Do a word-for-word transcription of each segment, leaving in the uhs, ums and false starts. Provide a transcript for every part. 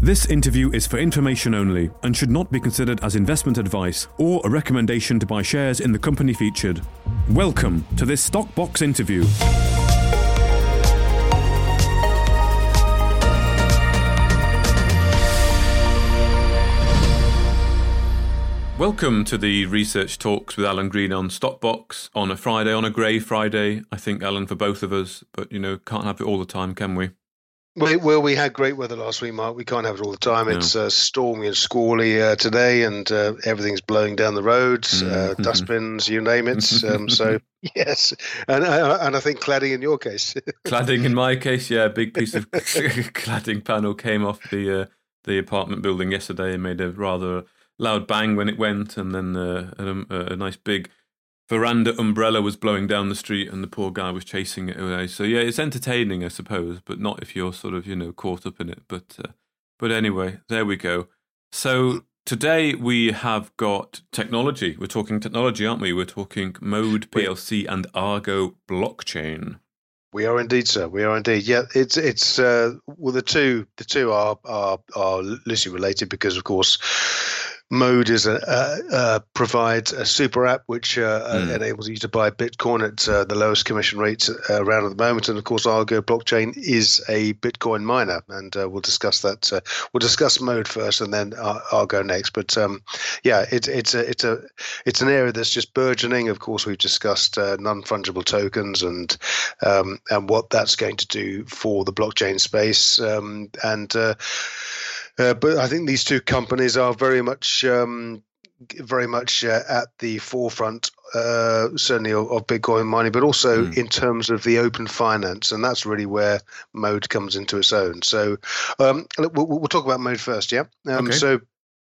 This interview is for information only and should not be considered as investment advice or a recommendation to buy shares in the company featured. Welcome to this Stockbox interview. Welcome to the Research Talks with Alan Green on Stockbox on a Friday, on a grey Friday, I think, Alan, for both of us. But, you know, can't have it all the time, can we? We, well, we had great weather last week, Mark. We can't have it all the time. No. It's uh, stormy and squally uh, today, and uh, everything's blowing down the roads, mm-hmm. uh, dustbins, you name it. Um, so, yes. And, uh, and I think cladding in your case. Cladding in my case, yeah. A big piece of cladding panel came off the uh, the apartment building yesterday and made a rather loud bang when it went, and then uh, a, a nice big veranda umbrella was blowing down the street and the poor guy was chasing it away. So yeah, it's entertaining, I suppose, but not if you're sort of, you know, caught up in it. But uh, but anyway, there we go. So today we have got technology. We're talking technology, aren't we? We're talking Mode P L C and Argo blockchain. We are indeed, sir. We are indeed. Yeah, it's it's uh, well, the two the two are are are loosely related because, of course, Mode is a uh, uh, provides a super app which uh, mm. uh, enables you to buy Bitcoin at uh, the lowest commission rates uh, around at the moment, and of course, Argo blockchain is a Bitcoin miner, and uh, we'll discuss that. Uh, we'll discuss Mode first, and then Ar- Argo next. But um, yeah, it's it's a it's a it's an area that's just burgeoning. Of course, we've discussed uh, non-fungible tokens and um, and what that's going to do for the blockchain space, um, and. Uh, Uh, but I think these two companies are very much, um, very much uh, at the forefront, uh, certainly of, of Bitcoin mining, but also mm. in terms of the open finance, and that's really where Mode comes into its own. So um, we'll, we'll talk about Mode first, yeah. Um, okay. So.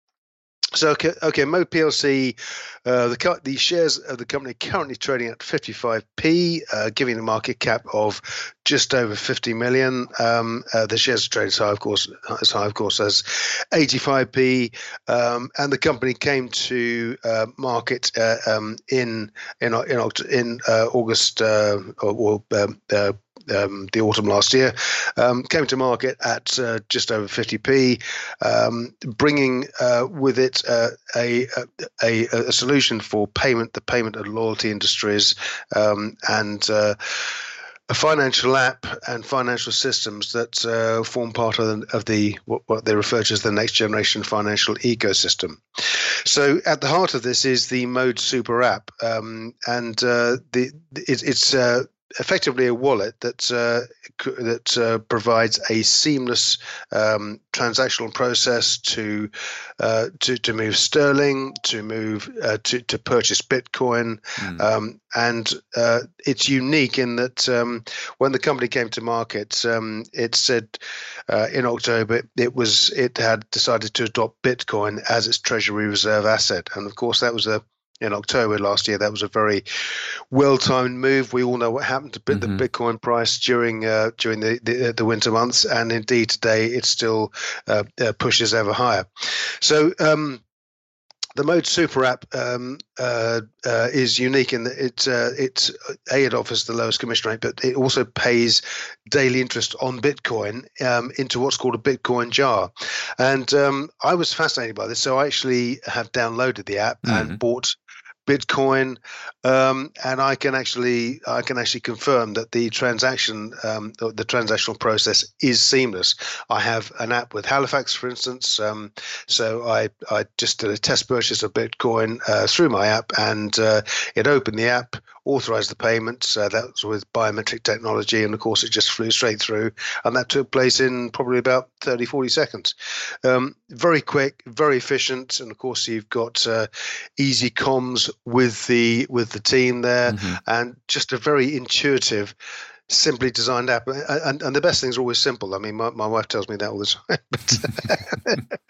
So okay, okay, Mode P L C, uh, the the shares of the company currently trading at fifty-five p, uh, giving a market cap of just over fifty million. Um, uh, the shares are traded as high, of course, as high, of course, as eighty-five p, um, and the company came to uh, market uh, um, in in in, in uh, August uh, or. or um, uh, Um, the autumn last year, um, came to market at uh, just over fifty p, um, bringing uh, with it uh, a, a a solution for payment, the payment and loyalty industries, um, and uh, a financial app and financial systems that uh, form part of the, of the what, what they refer to as the next generation financial ecosystem. So at the heart of this is the Mode Super App, um, and uh, the it, it's uh, effectively a wallet that uh, that uh, provides a seamless um, transactional process to uh, to to move sterling, to move uh, to to purchase Bitcoin, mm. um, and uh, it's unique in that um, when the company came to market, um, it said uh, in October it was it had decided to adopt Bitcoin as its treasury reserve asset, and of course that was a in October last year. That was a very well-timed move. We all know what happened to mm-hmm. the Bitcoin price during uh, during the, the the winter months, and indeed today it still uh, uh, pushes ever higher. So um, the Mode Super App um, uh, uh, is unique in that it uh, it's a it offers the lowest commission rate, but it also pays daily interest on Bitcoin um, into what's called a Bitcoin jar. And um, I was fascinated by this, so I actually have downloaded the app mm-hmm. and bought Bitcoin, um, and I can actually I can actually confirm that the transaction um, the transactional process is seamless. I have an app with Halifax, for instance, um, so I I just did a test purchase of Bitcoin uh, through my app, and uh, it opened the app, authorized the payments. Uh, that was with biometric technology, and of course it just flew straight through, and that took place in probably about thirty, forty seconds. Um, very quick, very efficient, and of course you've got uh, easy comms with the with the team there, mm-hmm. and just a very intuitive, simply designed app. And, and the best things are always simple. I mean, my, my wife tells me that all the time. but,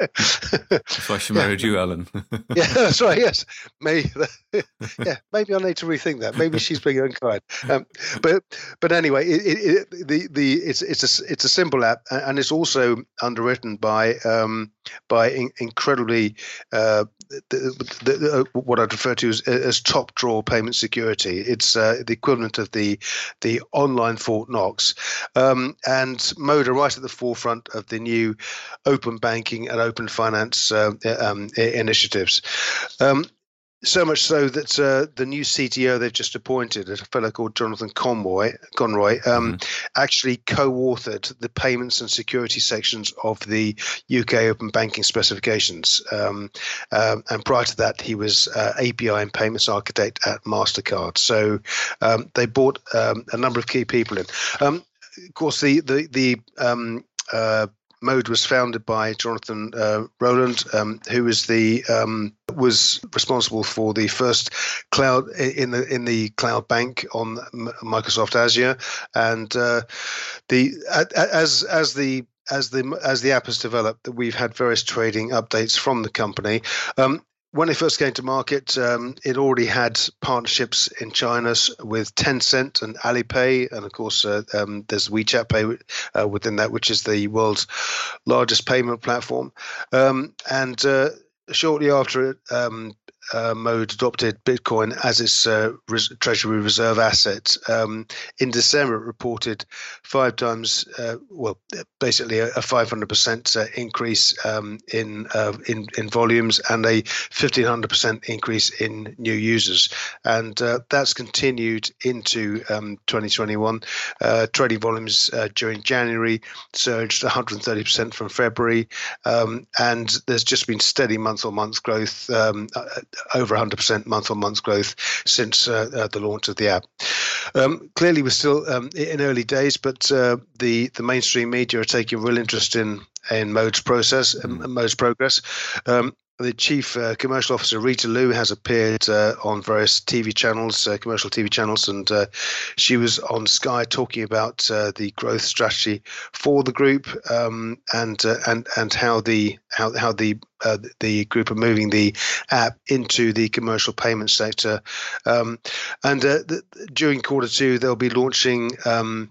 That's why she married yeah. you, Alan. Yeah, that's right. Yes, maybe. Yeah, maybe I need to rethink that. Maybe she's being unkind. Um, but but anyway, it, it, it, the the it's it's a it's a simple app, and it's also underwritten by um, by in, incredibly uh, the, the, the, what I'd refer to as, as top drawer payment security. It's uh, the equivalent of the the online Fort Knox, um, and Mode are right at the forefront of the new open banking and open finance uh, um, initiatives. Um, so much so that uh, the new C T O they've just appointed, a fellow called Jonathan Conroy, Conroy um, mm-hmm. actually co-authored the payments and security sections of the U K open banking specifications. Um, um, and prior to that, he was uh, A P I and payments architect at MasterCard. So um, they brought um, a number of key people in. Um, of course, the the the um, uh, Mode was founded by Jonathan uh, Rowland, um, who was the um, was responsible for the first cloud in the in the cloud bank on Microsoft Azure, and uh, the as as the as the as the app has developed, we've had various trading updates from the company. Um, When it first came to market, um, it already had partnerships in China with Tencent and Alipay, and of course, uh, um, there's WeChat Pay uh, within that, which is the world's largest payment platform. Um, and uh, shortly after it, um, uh, Mode adopted Bitcoin as its uh, res- treasury reserve asset. Um, in December, it reported five times, uh, well, basically a, a five hundred percent uh, increase um, in, uh, in in volumes and a fifteen hundred percent increase in new users, and uh, that's continued into um, twenty twenty-one. Uh, trading volumes uh, during January surged one hundred thirty percent from February, um, and there's just been steady month-on-month growth. Um, over one hundred percent month-on-month growth since uh, uh, the launch of the app. Um, clearly, we're still um, in early days, but uh, the the mainstream media are taking real interest in in Mode's process, mm. um, Mode's progress. Um, The chief uh, commercial officer, Rita Liu, has appeared uh, on various T V channels, uh, commercial T V channels, and uh, she was on Sky talking about uh, the growth strategy for the group um, and uh, and and how the how how the uh, the group are moving the app into the commercial payment sector. Um, and uh, the, during quarter two, they'll be launching Um,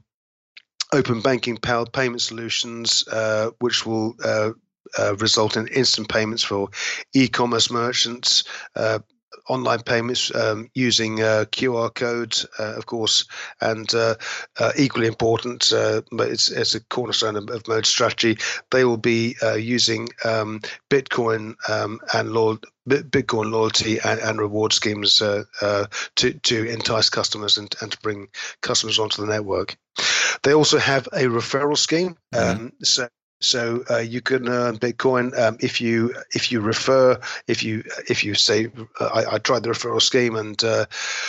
open banking powered payment solutions, uh, which will uh, uh, result in instant payments for e-commerce merchants, uh, online payments um, using uh, Q R codes, uh, of course, and uh, uh, equally important, uh, but it's, it's a cornerstone of, of Mode's strategy. They will be uh, using um, Bitcoin um, and lo- Bitcoin loyalty and, and reward schemes uh, uh, to to entice customers and, and to bring customers onto the network. They also have a referral scheme, um, mm-hmm. so. So uh, you can earn Bitcoin um, if you if you refer if you if you say uh, I, I tried the referral scheme and uh,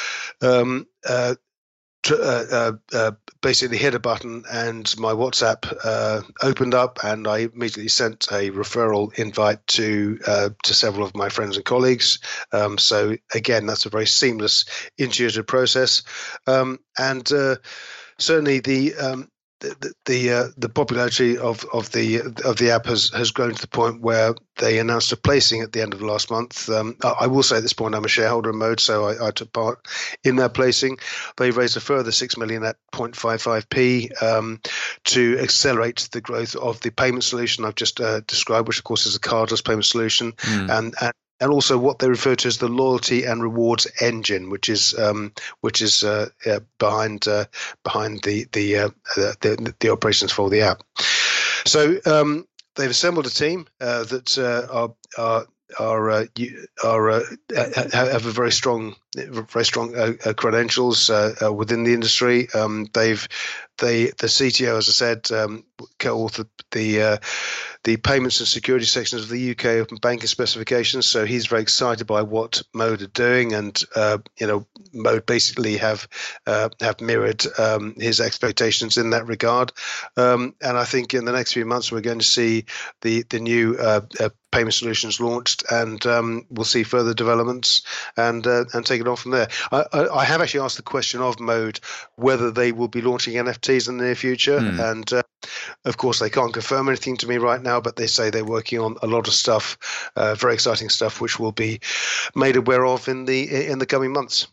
um, uh, tr- uh, uh, uh, basically hit a button and my WhatsApp uh, opened up and I immediately sent a referral invite to uh, to several of my friends and colleagues. Um, so again, that's a very seamless, intuitive process, um, and uh, certainly the um, the the, uh, the popularity of, of the of the app has, has grown to the point where they announced a placing at the end of last month. Um, I, I will say at this point I'm a shareholder in Mode, so I, I took part in that placing. They raised a further six million at zero point five five p um, to accelerate the growth of the payment solution I've just uh, described, which of course is a cardless payment solution, mm. and, and and also what they refer to as the loyalty and rewards engine, which is um, which is uh, uh, behind uh, behind the the, uh, the the operations for the app. So um, they've assembled a team uh, that uh, are are are uh, are uh, have a very strong very strong uh, uh, credentials uh, uh, within the industry. Um, they've they the C T O, as I said, um, co-authored the uh, the payments and security sections of the U K open banking specifications. So he's very excited by what Mode are doing, and uh, you know, Mode basically have uh, have mirrored um, his expectations in that regard. Um, and I think in the next few months we're going to see the the new uh, uh, payment solutions launched, and um, we'll see further developments and uh, and take it on from there. I, I, I have actually asked the question of Mode whether they will be launching N F Ts in the near future, Hmm. and uh, of course they can't confirm anything to me right now, but they say they're working on a lot of stuff, uh, very exciting stuff, which will be made aware of in the in the coming months.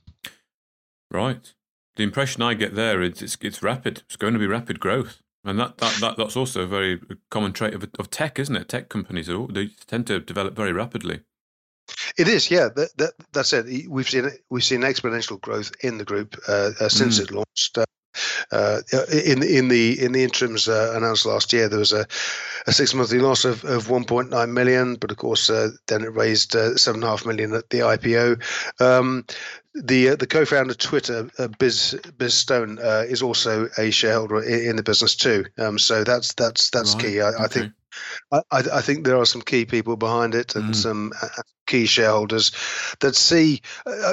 Right. The impression I get there is it's, it's rapid. It's going to be rapid growth. And that, that, that that's also a very common trait of, of tech, isn't it? Tech companies, are, they tend to develop very rapidly. It is, yeah. That, that, that's it. We've seen we've seen exponential growth in the group uh, uh, since mm. it launched. Uh, Uh, in in the in the interims uh, announced last year, there was a, a six monthly loss of, of one point nine million, but of course uh, then it raised uh, seven and a half million at the I P O. Um, the uh, the co-founder of Twitter, uh, Biz Biz Stone, uh, is also a shareholder in, in the business too. Um, so that's that's that's right. key. I, okay. I think. I, I think there are some key people behind it and mm. some uh, key shareholders that see. Uh,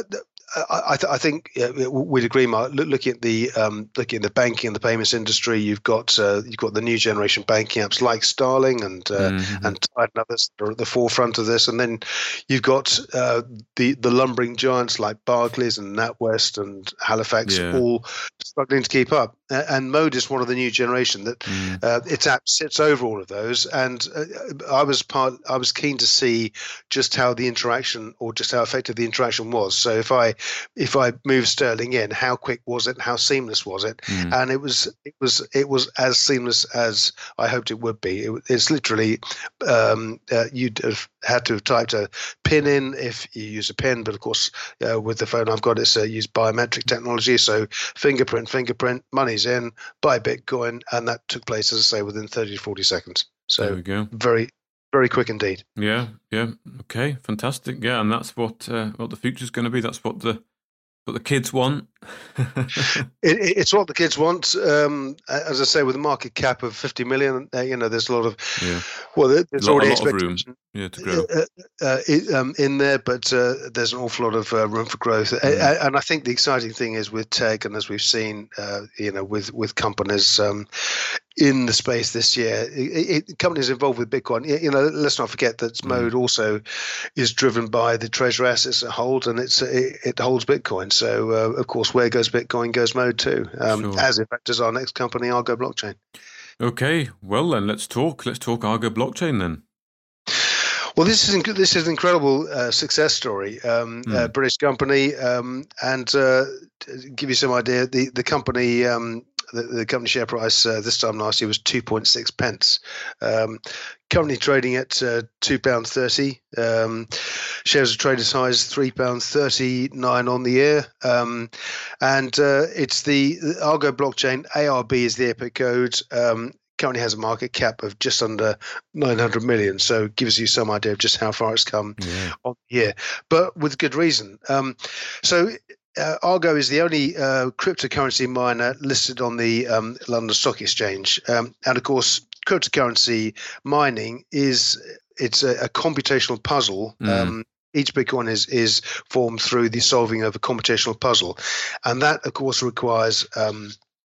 I, th- I think yeah, we'd agree, Mark. Look, looking at the um, looking at the banking and the payments industry, you've got uh, you've got the new generation banking apps like Starling and uh, mm-hmm. and Tide and others that are at the forefront of this, and then you've got uh, the the lumbering giants like Barclays and NatWest and Halifax yeah. all struggling to keep up. And Mode is one of the new generation that mm. uh, its app sits over all of those. And uh, I was part. I was keen to see just how the interaction, or just how effective the interaction was. So if I if I moved Sterling in, how quick was it? How seamless was it? Mm. And it was it was it was as seamless as I hoped it would be. It, it's literally um, uh, you'd have had to have typed a PIN in if you use a PIN, but of course uh, with the phone I've got, it's uh, used biometric technology. So fingerprint, fingerprint, money's in, buy Bitcoin, and that took place, as I say, within thirty to forty seconds. So there we go. very, very quick indeed. Yeah, yeah. Okay, fantastic. Yeah, and that's what uh, what the future's going to be. That's what the what the kids want. it, it's what the kids want. Um, as I say, with a market cap of fifty million, uh, you know, there's a lot of yeah. well, there's a lot, already a lot of room yeah, to grow uh, uh, it, um, in there, but uh, there's an awful lot of uh, room for growth. Mm. Uh, and I think the exciting thing is with tech, and as we've seen, uh, you know, with with companies um, in the space this year, it, it, companies involved with Bitcoin. You know, let's not forget that mm. Mode also is driven by the treasury assets it holds, and it's it, it holds Bitcoin. So, uh, of course, where goes Bitcoin goes Mode too, um, sure. as in fact does our next company, Argo Blockchain. Okay, well then let's talk. Let's talk Argo Blockchain then. Well, this is this is an incredible uh, success story. Um, mm. uh, British company, um, and uh, to give you some idea, the the company. Um, The, the company share price uh, this time last year was two point six pence. Um, currently trading at uh, two pounds thirty. Um, shares are traded as high as three pounds thirty-nine on the year. Um, and uh, it's the, the Argo Blockchain, A R B is the epic code. Um, currently has a market cap of just under nine hundred million. So it gives you some idea of just how far it's come yeah. on the year, but with good reason. Um, so Uh, Argo is the only uh, cryptocurrency miner listed on the um, London Stock Exchange, um, and of course, cryptocurrency mining is it's a, a computational puzzle. Mm. Um, each Bitcoin is is formed through the solving of a computational puzzle, and that, of course, requires um,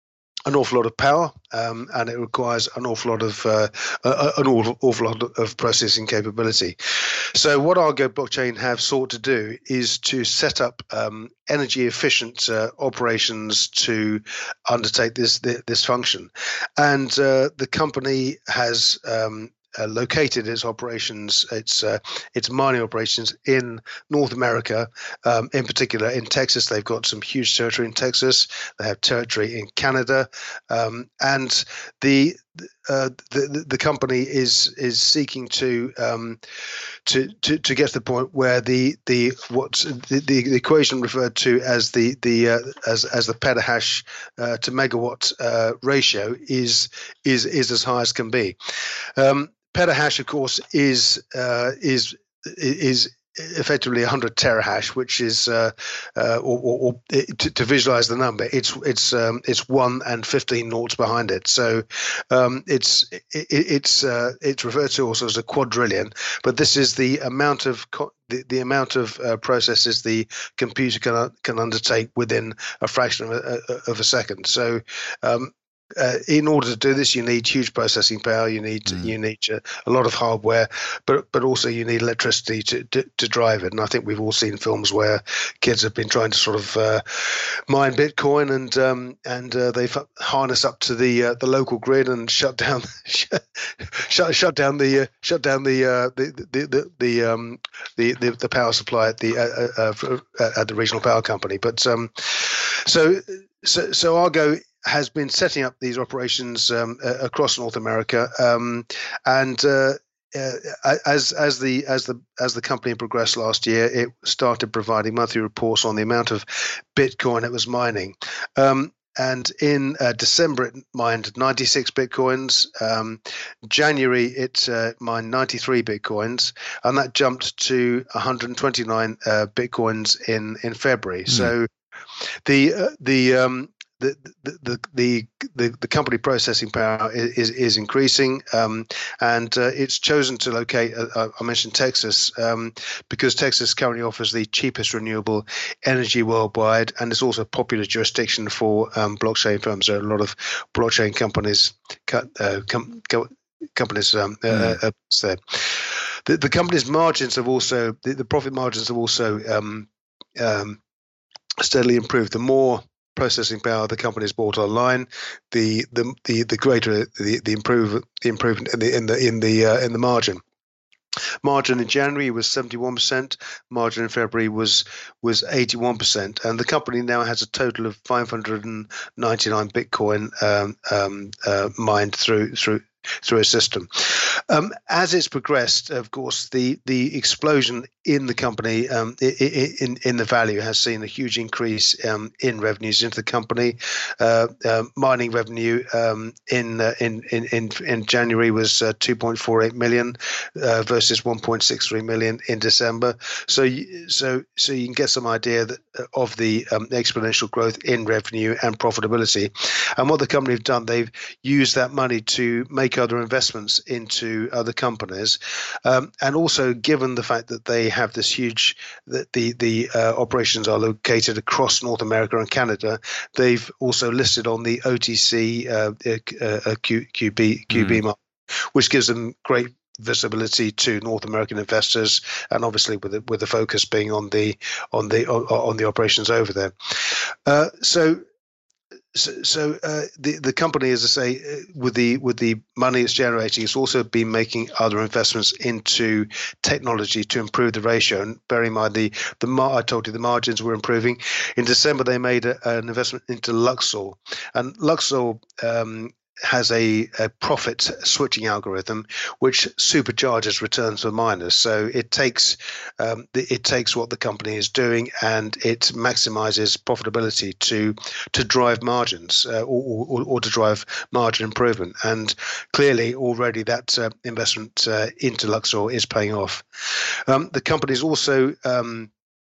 an awful lot of power, um, and it requires an awful lot of uh, uh, an awful, awful lot of processing capability. So, what Argo Blockchain have sought to do is to set up um, energy efficient uh, operations to undertake this this function, and uh, the company has. Um, Uh, located its operations, its uh, its mining operations in North America, um, in particular in Texas. They've got some huge territory in Texas. They have territory in Canada, um, and the uh, the the company is is seeking to um, to, to to get to the point where the the what the, the equation referred to as the the uh, as as the petahash uh, to megawatt uh, ratio is is is as high as can be. Um, Petahash, of course, is uh, is is effectively one hundred terahash, which is uh, uh, or, or, or to, to visualize the number, it's it's um, it's one and fifteen noughts behind it. So um, it's it, it's uh, it's referred to also as a quadrillion. But this is the amount of co- the, the amount of uh, processes the computer can can undertake within a fraction of a, of a second. So um, Uh, in order to do this, you need huge processing power. You need mm. you need uh, a lot of hardware, but but also you need electricity to, to to drive it. And I think we've all seen films where kids have been trying to sort of uh, mine Bitcoin, and um, and uh, they've harnessed up to the uh, the local grid and shut down shut shut down the uh, shut down the, uh, the the the the um the, the the power supply at the uh, uh, at the regional power company. But um, so so so Argo has been setting up these operations um, uh, across North America, um, and uh, uh, as as the as the as the company progressed last year, it started providing monthly reports on the amount of Bitcoin it was mining. Um, and in uh, December, it mined ninety-six Bitcoins. Um, January, it uh, mined ninety-three Bitcoins, and that jumped to one hundred twenty-nine uh, Bitcoins in in February. Mm. So the uh, the um, The the, the the the company processing power is is increasing, um, and uh, it's chosen to locate. Uh, I mentioned Texas um, because Texas currently offers the cheapest renewable energy worldwide, and it's also a popular jurisdiction for um, blockchain firms. There are a lot of blockchain companies uh, com, com, companies um, mm. uh, uh, there. The the company's margins have also the, the profit margins have also um, um, steadily improved. The more processing power the company has bought online, the the the, the greater the the improve the improvement in the in the in the uh, in the margin. Margin in January was seventy-one percent. Margin in February was was eighty-one percent, and the company now has a total of five hundred ninety-nine Bitcoin um, um, uh, mined through through. through a system. Um, as it's progressed, of course, the the explosion in the company, um, in in the value, has seen a huge increase um, in revenues into the company. Uh, uh, mining revenue um, in, uh, in in in in January was uh, two point four eight million uh, versus one point six three million in December. So you, so so you can get some idea that, of the um, exponential growth in revenue and profitability. And what the company have done, they've used that money to make other investments into other companies, um, and also given the fact that they have this huge that the the uh, operations are located across North America and Canada, they've also listed on the O T C uh, uh, Q, QB QB mm. market, which gives them great visibility to North American investors, and obviously with the, with the focus being on the on the on the operations over there. Uh, so. So, so uh, the the company, as I say, with the with the money it's generating, it's also been making other investments into technology to improve the ratio. And bearing in mind the the mar- I told you the margins were improving. In December, they made a, an investment into Luxor, and Luxor um, has a, a profit switching algorithm which supercharges returns for miners. So it takes um, the, it takes what the company is doing and it maximizes profitability to to drive margins uh, or, or, or to drive margin improvement. And clearly, already that uh, investment uh, into Luxor is paying off. Um, the company is also um,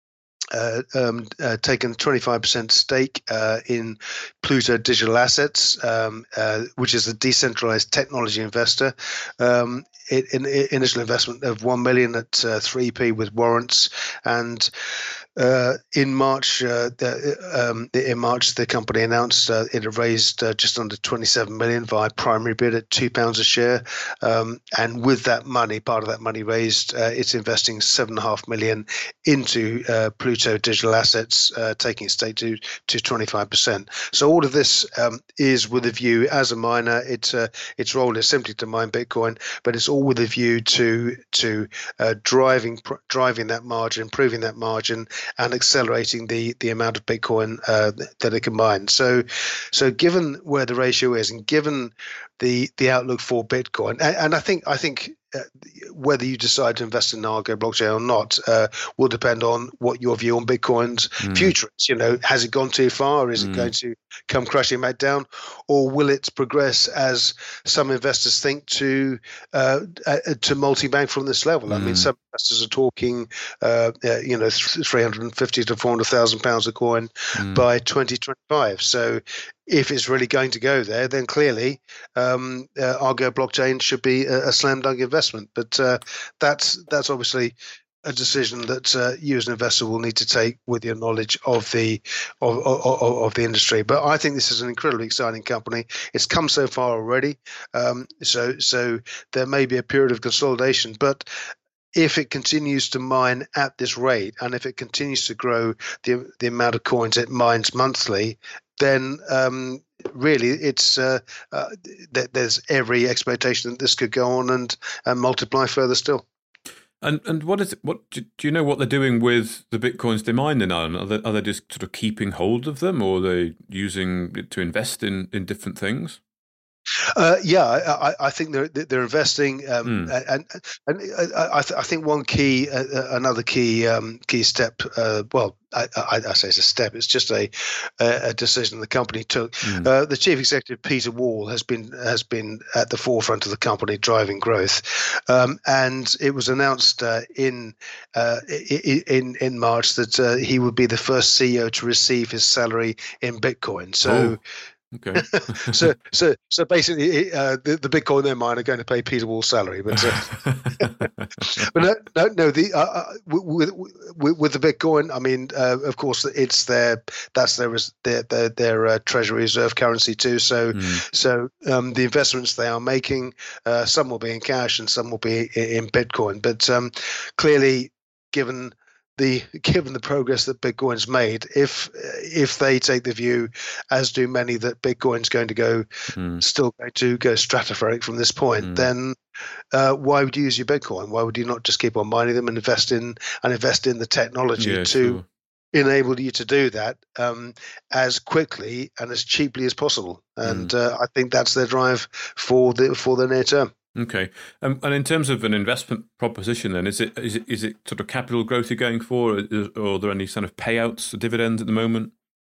Uh, um, uh, taken twenty-five percent stake uh, in Pluto Digital Assets, um, uh, which is a decentralized technology investor. Um, it, in, in initial investment of one million at uh, three p with warrants, and uh, in March, uh, the, um, in March, the company announced uh, it had raised uh, just under twenty-seven million via primary bid at two pounds a share, um, and with that money, part of that money raised, uh, it's investing seven and a half million into uh, Pluto Digital Assets, uh, taking its stake to to twenty-five percent. So all of this um, is with a view, as a miner, it's uh, its role is simply to mine Bitcoin, but it's all with a view to to uh, driving pr- driving that margin, improving that margin, and accelerating the the amount of Bitcoin uh, that it can mine. So, so given where the ratio is, and given the the outlook for Bitcoin, and, and I think I think. Uh, whether you decide to invest in Argo blockchain or not uh, will depend on what your view on Bitcoin's mm. future is. You know, has it gone too far? Is mm. it going to come crashing back down, or will it progress, as some investors think, to uh, uh, to multi-bank from this level? Mm. I mean, some investors are talking, uh, uh, you know, three hundred fifty to four hundred thousand pounds a coin mm. by twenty twenty-five. So, if it's really going to go there, then clearly um, uh, Argo blockchain should be a, a slam dunk investment. But uh, that's that's obviously a decision that uh, you as an investor will need to take with your knowledge of the of, of, of the industry. But I think this is an incredibly exciting company. It's come so far already, um, so so there may be a period of consolidation, but if it continues to mine at this rate, and if it continues to grow the the amount of coins it mines monthly, then um, really it's uh, uh, th- there's every expectation that this could go on and, and multiply further still. And and what is it, what do, do you know what they're doing with the bitcoins they mine now? Are they, are they just sort of keeping hold of them, or are they using it to invest in, in different things? Uh, yeah, I, I think they're they're investing, um, mm. and and I, I think one key, uh, another key um, key step. Uh, well, I, I, I say it's a step. It's just a a decision the company took. Mm. Uh, the chief executive Peter Wall has been has been at the forefront of the company, driving growth, um, and it was announced uh, in uh, in in March that uh, he would be the first C E O to receive his salary in Bitcoin. So. Oh. Okay. so, so, so basically, uh, the, the Bitcoin they mine are going to pay Peter Wall's salary, but, uh, but no, no, no. The uh, with, with with the Bitcoin, I mean, uh, of course, it's their that's their their their, their uh, treasury reserve currency too. So, mm. so um, the investments they are making, uh, some will be in cash and some will be in, in Bitcoin. But um, clearly, given The, given the progress that Bitcoin's made, if if they take the view, as do many, that Bitcoin's going to go, mm. still going to go stratospheric from this point, mm. then uh, why would you use your Bitcoin? Why would you not just keep on mining them and invest in and invest in the technology yeah, to sure. enable you to do that um, as quickly and as cheaply as possible? And mm. uh, I think that's their drive for the for the near term. Okay, um, and in terms of an investment proposition, then is it is it is it sort of capital growth you're going for, or, or are there any sort of payouts, or dividends at the moment?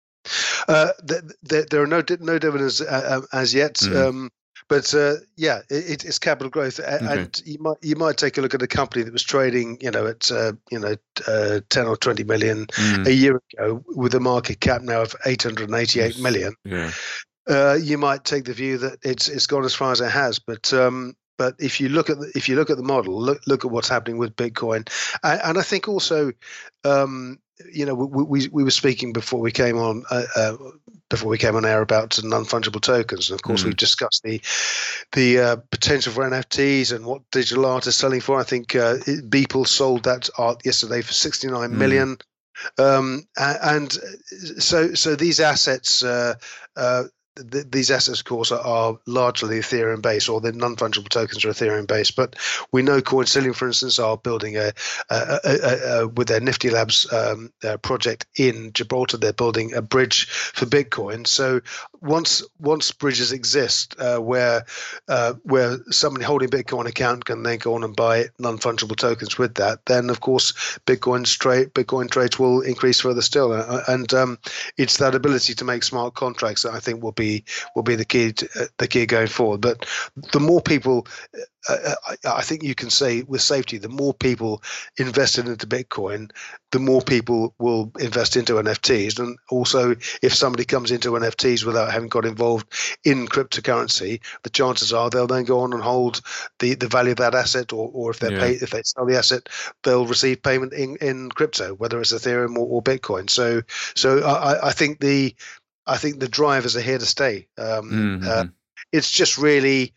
Uh, there, there are no no dividends uh, as yet, mm. um, but uh, yeah, it, it's capital growth, and okay. you might you might take a look at a company that was trading, you know, at uh, you know uh, ten or twenty million mm. a year ago, with a market cap now of eight hundred eighty-eight yes. million. Yeah. Uh, you might take the view that it's it's gone as far as it has, but. Um, But if you look at the, if you look at the model, look look at what's happening with Bitcoin, and, and I think also, um, you know, we, we we were speaking before we came on uh, uh, before we came on air about non-fungible tokens, and of course mm. we've discussed the the uh, potential for N F Ts and what digital art is selling for. I think uh, Beeple sold that art yesterday for sixty-nine mm. million, um, and so so these assets. Uh, uh, th- these assets, of course, are, are largely Ethereum based, or the non-fungible tokens are Ethereum based. But we know Coincillium, for instance, are building a, a, a, a, a with their Nifty Labs um, uh, project in Gibraltar. They're building a bridge for Bitcoin. So once once bridges exist, uh, where uh, where somebody holding Bitcoin account can then go on and buy non-fungible tokens with that, then of course Bitcoin's trade Bitcoin trades will increase further still. Uh, and um, it's that ability to make smart contracts that I think will be will be the key to, uh, the key going forward. But the more people, uh, I, I think you can say with safety, the more people invested into Bitcoin, the more people will invest into N F Ts. And also, if somebody comes into N F Ts without having got involved in cryptocurrency, the chances are they'll then go on and hold the, the value of that asset, or, or if they yeah. pay if they sell the asset, they'll receive payment in, in crypto, whether it's Ethereum or, or Bitcoin. So so I, I think the I think the drivers are here to stay. Um, mm-hmm. uh, it's just really.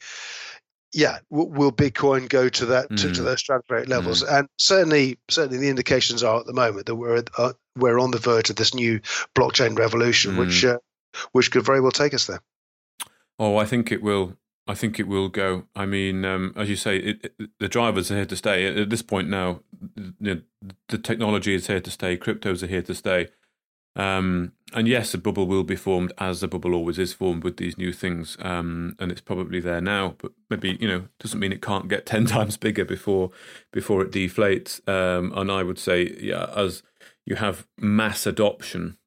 Yeah, will, will Bitcoin go to that to, mm. to those stratospheric levels? Mm. And certainly, certainly, the indications are at the moment that we're uh, we're on the verge of this new blockchain revolution, mm. which uh, which could very well take us there. Oh, I think it will. I think it will go. I mean, um, as you say, it, it, the drivers are here to stay. At, at this point now, you know, the technology is here to stay. Cryptos are here to stay. Um, and yes, a bubble will be formed, as a bubble always is formed with these new things, um, and it's probably there now. But maybe, you know, doesn't mean it can't get ten times bigger before before it deflates. Um, and I would say, yeah, as you have mass adoption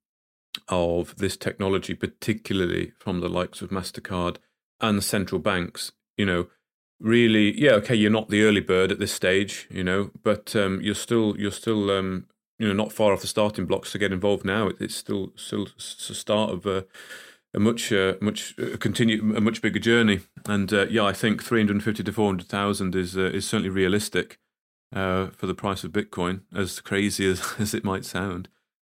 of this technology, particularly from the likes of MasterCard and the central banks, you know, really, yeah, okay, you're not the early bird at this stage, you know, but um, you're still you're still. Um, You know, not far off the starting blocks to get involved now. It's still still the start of a, a much uh, much uh, continue a much bigger journey. And uh, yeah, I think three hundred fifty to four hundred thousand is uh, is certainly realistic. uh, for the price of Bitcoin, as crazy as, as it might sound.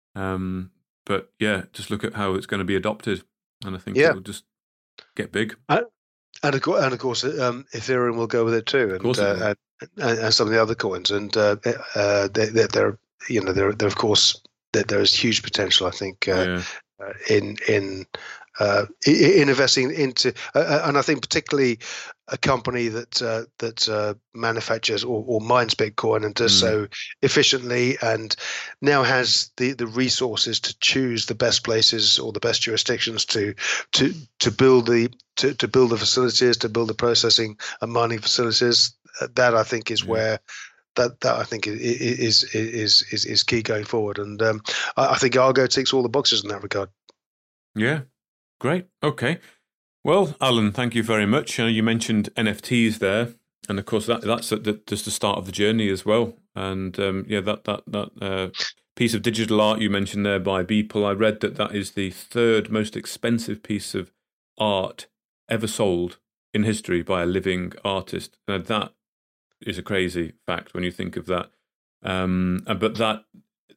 Um, but yeah, just look at how it's going to be adopted, and I think yeah. it'll just get big. Uh, and, of course, and of course, um, Ethereum will go with it too, and, uh, and, and some of the other coins, and uh, uh, they, they're, they're, you know, they're, they're of course, there, there is huge potential, I think, uh, yeah. uh, in in. Uh, in investing into, uh, and I think particularly a company that uh, that uh, manufactures or, or mines Bitcoin and does mm. so efficiently, and now has the, the resources to choose the best places or the best jurisdictions to to to build the to, to build the facilities, to build the processing and mining facilities. That I think is yeah. where. That that I think is is is is is key going forward, and um, I, I think Argo ticks all the boxes in that regard. Yeah. Great. Okay. Well, Alan, thank you very much. You know, you mentioned N F Ts there, and of course that that's at the, just the start of the journey as well. And um, yeah, that that that uh, piece of digital art you mentioned there by Beeple, I read that that is the third most expensive piece of art ever sold in history by a living artist. Now that is a crazy fact when you think of that. Um, but that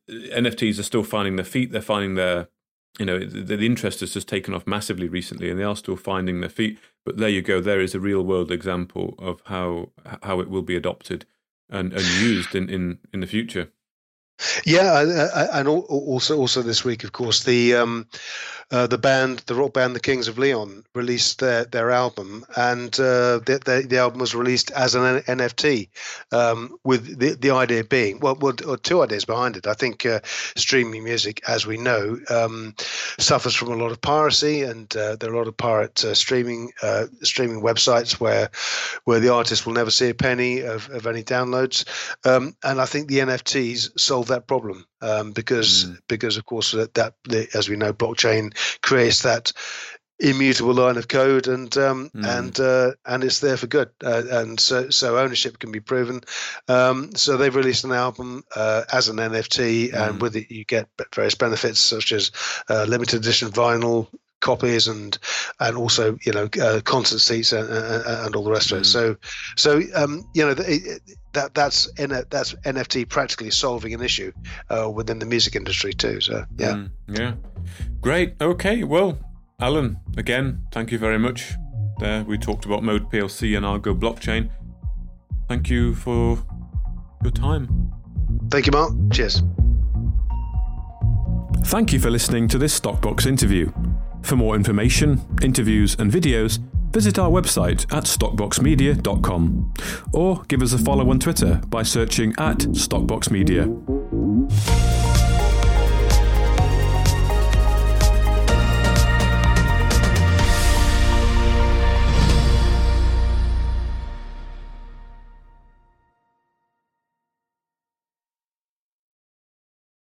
N F Ts are still finding their feet. They're finding their You know, the, the interest has just taken off massively recently, and they are still finding their feet. But there you go. There is a real-world example of how how it will be adopted and, and used in, in, in the future. Yeah, and also also this week, of course, the um, uh, the band, the rock band, the Kings of Leon, released their, their album, and uh, the, the the album was released as an N F T, um, with the the idea being, well, well, two ideas behind it. I think uh, streaming music, as we know, um, suffers from a lot of piracy, and uh, there are a lot of pirate uh, streaming uh, streaming websites where where the artist will never see a penny of, of any downloads, um, and I think the N F Ts solve that problem, um, because mm. because of course that, that the, as we know, blockchain creates that immutable line of code, and um, mm. and uh, and it's there for good, uh, and so so ownership can be proven. Um, so they've released an album uh, as an N F T, mm. and with it you get various benefits such as uh, limited edition vinyl copies and and also you know uh, concert seats and, and, and all the rest of it. Mm. So so um, you know the, that that's that's N F T practically solving an issue uh, within the music industry too. So yeah, mm, yeah, great. Okay, well, Alan, again, thank you very much. There we talked about Mode P L C and Argo blockchain. Thank you for your time. Thank you, Mark. Cheers. Thank you for listening to this Stockbox interview. For more information, interviews and videos, visit our website at stockbox media dot com or give us a follow on Twitter by searching at stockbox media.